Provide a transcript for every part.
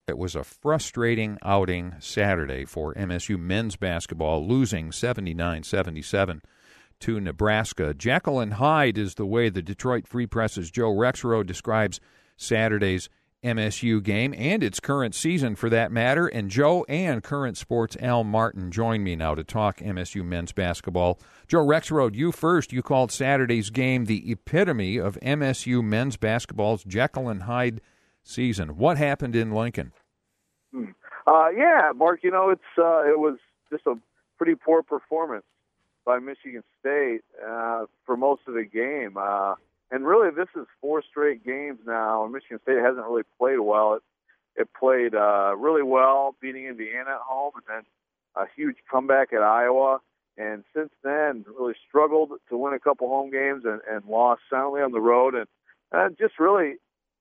It was a frustrating outing Saturday for MSU men's basketball, losing 79-77 to Nebraska. Jekyll and Hyde is the way the Detroit Free Press's Joe Rexroad describes Saturday's MSU game and its current season for that matter. And Joe and Current Sports' Al Martin join me now to talk MSU men's basketball. Joe Rexroad, you first. You called Saturday's game the epitome of MSU men's basketball's Jekyll and Hyde season. What happened in Lincoln? Yeah, Mark, it was just a pretty poor performance by Michigan State for most of the game. And really, this is 4 straight games now, and Michigan State hasn't really played well. It played really well, beating Indiana at home, and then a huge comeback at Iowa. And since then, really struggled to win a couple home games and lost soundly on the road. And just really,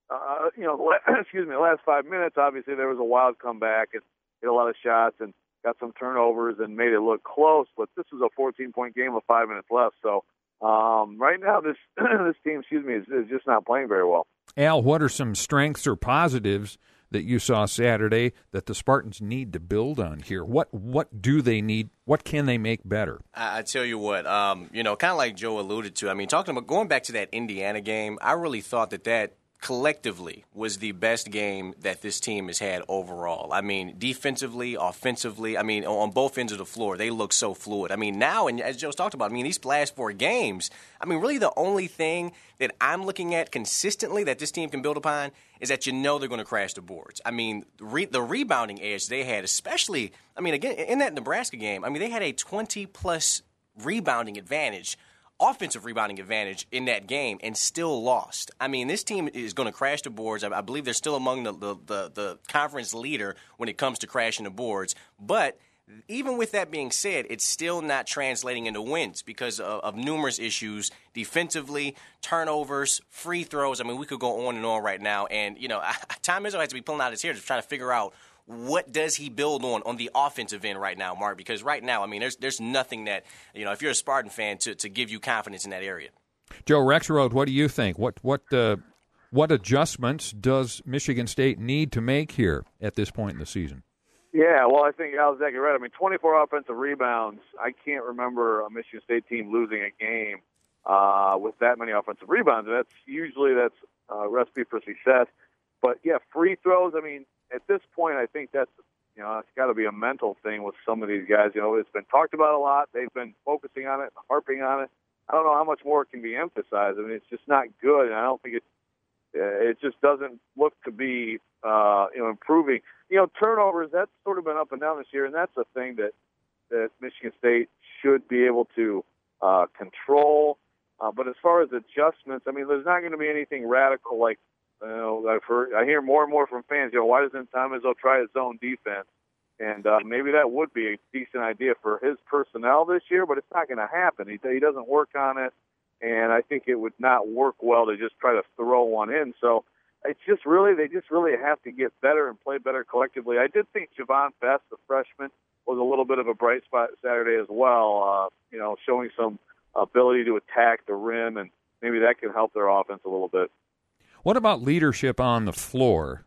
the last 5 minutes, obviously, there was a wild comeback and hit a lot of shots and got some turnovers and made it look close. But this was a 14-point game with 5 minutes left. So right now, this team, is just not playing very well. Al, what are some strengths or positives that you saw Saturday that the Spartans need to build on here? What do they need? What can they make better? I tell you what, kind of like Joe alluded to. I mean, talking about going back to that Indiana game, I really thought that collectively was the best game that this team has had overall. I mean, defensively, offensively, I mean, on both ends of the floor, they look so fluid. I mean, now, and as Joe's talked about, I mean, these last 4 games, I mean, really the only thing that I'm looking at consistently that this team can build upon is that they're going to crash the boards. I mean, the rebounding edge they had, especially, I mean, again, in that Nebraska game, I mean, they had a 20-plus rebounding advantage, offensive rebounding advantage in that game and still lost. I mean, this team is going to crash the boards. I believe they're still among the conference leader when it comes to crashing the boards. But even with that being said, it's still not translating into wins because of numerous issues defensively, turnovers, free throws. I mean, we could go on and on right now. And, Tom Izzo has to be pulling out his hair to try to figure out what does he build on the offensive end right now, Mark? Because right now, I mean, there's nothing that, if you're a Spartan fan, to give you confidence in that area. Joe Rexroad, what do you think? What adjustments does Michigan State need to make here at this point in the season? Yeah, well, I think Al's exactly right. I mean, 24 offensive rebounds. I can't remember a Michigan State team losing a game with that many offensive rebounds. And that's a recipe for success. But, yeah, free throws, I mean, at this point, I think that's, it's got to be a mental thing with some of these guys. It's been talked about a lot. They've been focusing on it, harping on it. I don't know how much more it can be emphasized. I mean, it's just not good, and I don't think it just doesn't look to be, improving. Turnovers, that's sort of been up and down this year, and that's a thing that Michigan State should be able to control. But as far as adjustments, I mean, there's not going to be anything radical like, I hear more and more from fans, why doesn't Tom Izzo try his own defense? And maybe that would be a decent idea for his personnel this year, but it's not going to happen. He doesn't work on it, and I think it would not work well to just try to throw one in. So they just really have to get better and play better collectively. I did think Javon Best, the freshman, was a little bit of a bright spot Saturday as well, showing some ability to attack the rim, and maybe that can help their offense a little bit. What about leadership on the floor?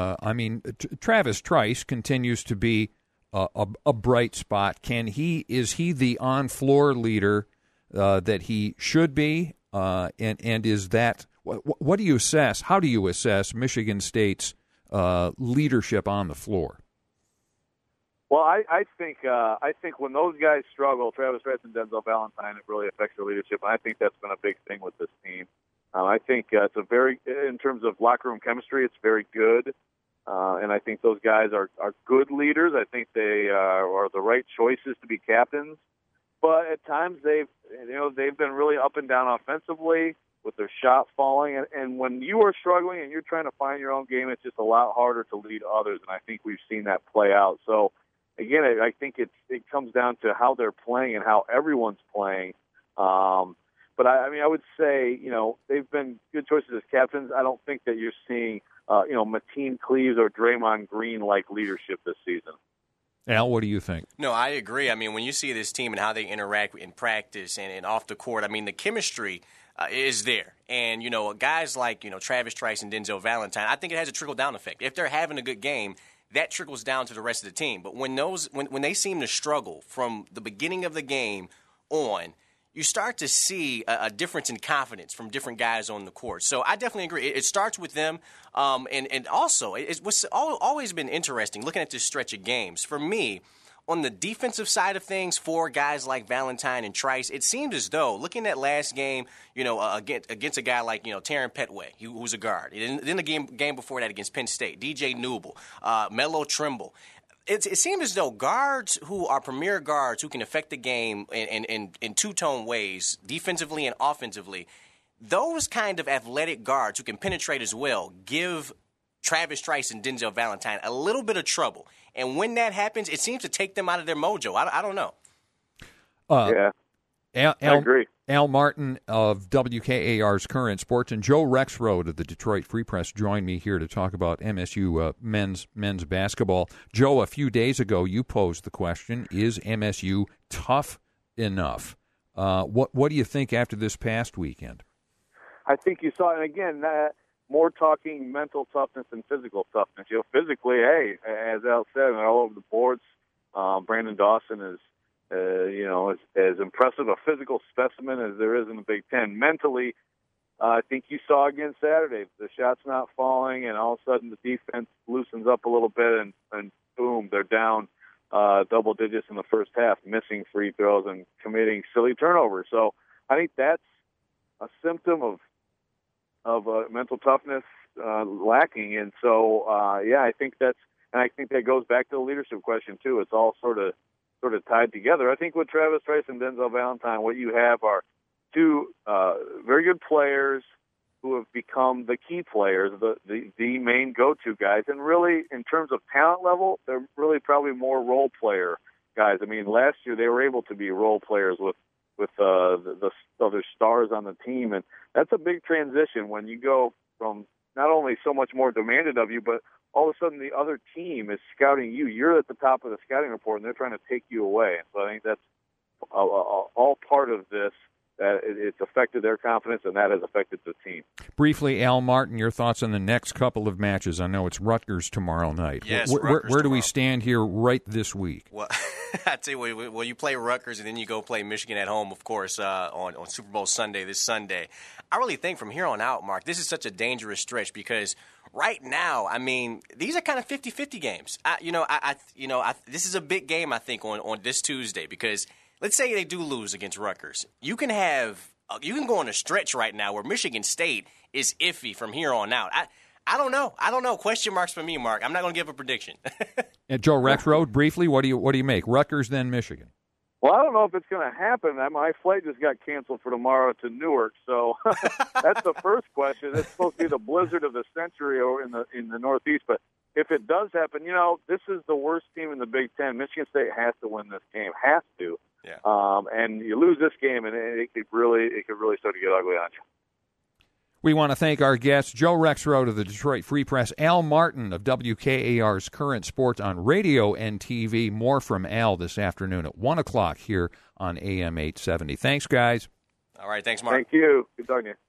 Travis Trice continues to be a bright spot. Is he the on-floor leader that he should be? And is that what do you assess? How do you assess Michigan State's leadership on the floor? Well, I think when those guys struggle, Travis Trice and Denzel Valentine, it really affects their leadership. And I think that's been a big thing with this team. I think it's in terms of locker room chemistry, it's very good. And I think those guys are good leaders. I think they are the right choices to be captains. But at times they've been really up and down offensively with their shot falling. And when you are struggling and you're trying to find your own game, it's just a lot harder to lead others. And I think we've seen that play out. So again, I think it comes down to how they're playing and how everyone's playing. But I would say, they've been good choices as captains. I don't think that you're seeing, Mateen Cleaves or Draymond Green-like leadership this season. Al, what do you think? No, I agree. I mean, when you see this team and how they interact in practice and off the court, I mean, the chemistry is there. And, guys like, Travis Trice and Denzel Valentine, I think it has a trickle-down effect. If they're having a good game, that trickles down to the rest of the team. But when they seem to struggle from the beginning of the game on, you start to see a difference in confidence from different guys on the court. So I definitely agree. It starts with them. And also, it's what's always been interesting looking at this stretch of games. For me, on the defensive side of things, for guys like Valentine and Trice, it seemed as though, looking at last game, against a guy like, Terran Petway, who's a guard. And then the game before that against Penn State, DJ Newble, Melo Trimble. It seems as though guards who are premier guards who can affect the game in two-tone ways, defensively and offensively, those kind of athletic guards who can penetrate as well give Travis Trice and Denzel Valentine a little bit of trouble. And when that happens, it seems to take them out of their mojo. I don't know. I agree. Al Martin of WKAR's Current Sports and Joe Rexrode of the Detroit Free Press joined me here to talk about MSU men's basketball. Joe, a few days ago you posed the question, is MSU tough enough? What do you think after this past weekend? I think you saw, and again, more talking mental toughness than physical toughness. Physically, hey, as Al said, they're all over the boards. Brandon Dawson is as impressive a physical specimen as there is in the Big Ten. Mentally, I think you saw again Saturday, the shot's not falling, and all of a sudden the defense loosens up a little bit, and boom, they're down double digits in the first half, missing free throws and committing silly turnovers. So I think that's a symptom of mental toughness lacking. And so, I think that goes back to the leadership question too. It's all sort of tied together. I think with Travis Trice and Denzel Valentine, what you have are two very good players who have become the key players, the main go-to guys. And really, in terms of talent level, they're really probably more role player guys. I mean, last year they were able to be role players with the other stars on the team, and that's a big transition when you go from not only so much more demanded of you, but all of a sudden the other team is scouting you. You're at the top of the scouting report, and they're trying to take you away. And so I think that's all part of this, that it's affected their confidence, and that has affected the team. Briefly, Al Martin, your thoughts on the next couple of matches? I know it's Rutgers tomorrow night. Yes, where do we stand here right this week? Well, I tell you what, well, you play Rutgers, and then you go play Michigan at home, of course, on Super Bowl Sunday, this Sunday. I really think from here on out, Mark, this is such a dangerous stretch because right now, I mean, these are kind of 50-50 games. This is a big game, I think, on this Tuesday because let's say they do lose against Rutgers. You can go on a stretch right now where Michigan State is iffy from here on out. I don't know. Question marks for me, Mark. I'm not going to give a prediction. And Joe Rexrode, briefly, what do you make? Rutgers, then Michigan. Well, I don't know if it's going to happen. My flight just got canceled for tomorrow to Newark, so that's the first question. It's supposed to be the blizzard of the century over in the Northeast, but if it does happen, this is the worst team in the Big Ten. Michigan State has to win this game, has to. Yeah. And you lose this game, and it could really start to get ugly on you. We want to thank our guests, Joe Rexrode of the Detroit Free Press, Al Martin of WKAR's Current Sports on radio and TV. More from Al this afternoon at 1 o'clock here on AM 870. Thanks, guys. All right, thanks, Mark. Thank you. Good talking to you.